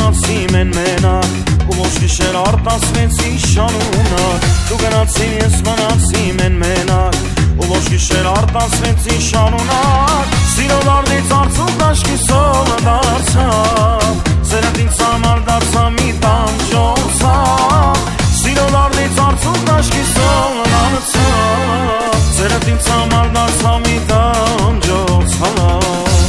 մնացի մենակ ու ոչ գիշեր արտասվեցի շանունակ դու գնացին ես մնացի մենակ ու ոչ գիշեր արտասվեցի շանունակ սիրո դարդից արցուկ աշկի սովը դարձավ սերդ ինձ համար դարձա մի տանջոցավ սիրո դարդից արցուկ աշկի սովը դարձավ սերդ ինձ համար դարձա մի տանջոցավ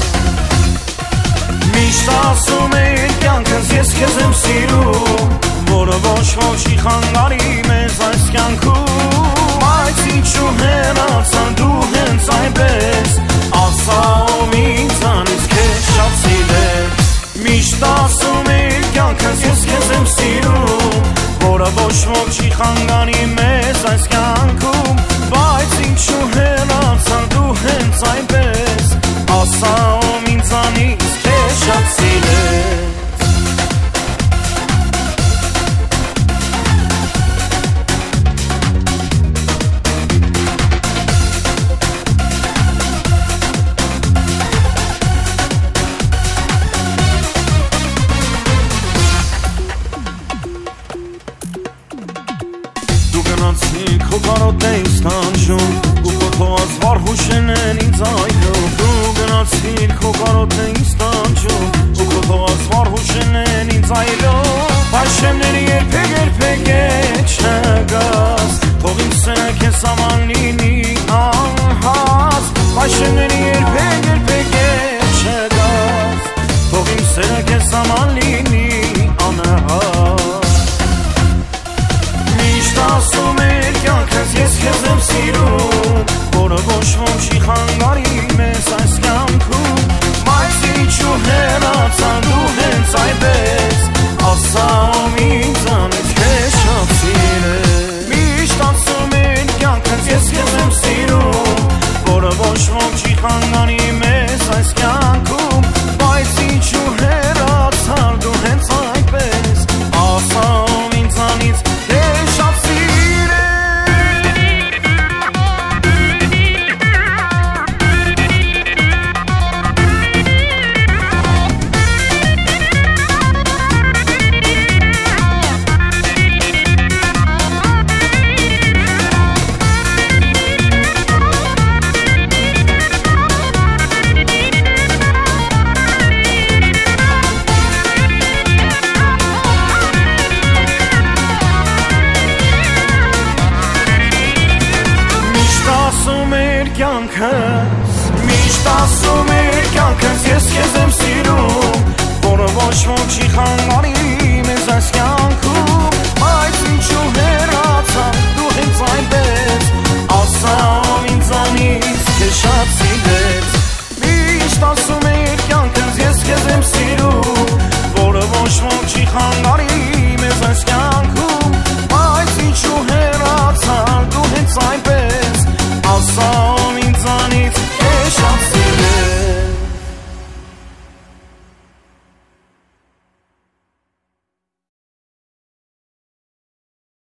Միշտ ասում էի կյանքս ես քեզ եմ սիրում որը ոչ ոչի խանգարի մեզ այս կյանքում Բայց ինչու հեռացան դու հենց այնպես ասա ով ինձանից քեզ շատ սիրեց Միշտ ասում էի կյանքս ես քեզ եմ սիրում որը ոչ ոչի խանգարի մեզ այս կյանքում Բայց ինչու հեռացան դու հենց այնպես ասա ով ինձանից քեզ շատ սիրեց Քո կարոտ էի ստանջում ու քո թողած վառ հուշերն են ինձ այլում Դու գնացիր քո կարոտ էի ստանջում ու քո թողած վառ հուշերն են ինձ այլում Պաշեմների երբեք չգաս Թող իմ սերը քեզ համար լինի անհաս Պաշեմների երբեք չգաս Թող իմ սերը քեզ համար լինի անհաս Միշտ ասում էր կյանքս ես քեզ եմ սիրում Որը ոչ ոչի խանգարի մեզ այս կյանքում Բայց ինչու հեռացան դու հենց այնպես Ասա ով ինձանից քեզ շատ սիրեց Միշտ ասում էր կյանքս ես քեզ եմ սիրում Որը ոչ ոչի խանգարի մեզ այս կյանքում Բայց ինչու հեռացան դու հենց այնպես Ասա ով ինձանից քեզ շատ Միշտ ասում էր կյանքս ես քեզ եմ սիրում Որը ոչ ոչի խանգարի մեզ այս կյանքում Բայց ինչու հեռացան դու հենց այնպես Ասա ով ինձանից քեզ շատ սիրեց Միշտ ասում էր կյանքս ես քեզ եմ սիրում Որը ոչ ոչի խանգարի